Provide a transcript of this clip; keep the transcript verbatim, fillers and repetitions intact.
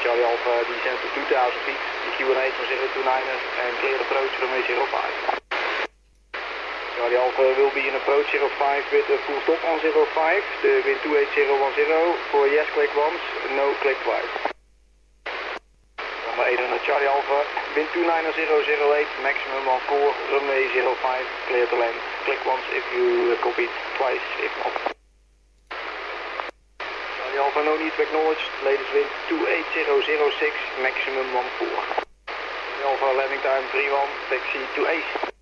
Charlie Alpha, descend to two thousand feet, E Q and H on zero two niner, and clear approach runway zero five. Charlie Alpha will be in approach zero five with a full stop on zero five, the wind two eight zero one zero, for yes click once, no click twice. Runway eight hundred Charlie Alpha, wind two niner zero zero eight, maximum on four, runway zero five, clear to land, click once if you copied, twice if not. Charlie Alpha, no need to acknowledge, latest wind two eight zero zero six, maximum one four. Charlie Alpha, landing time three one, taxi to Ace.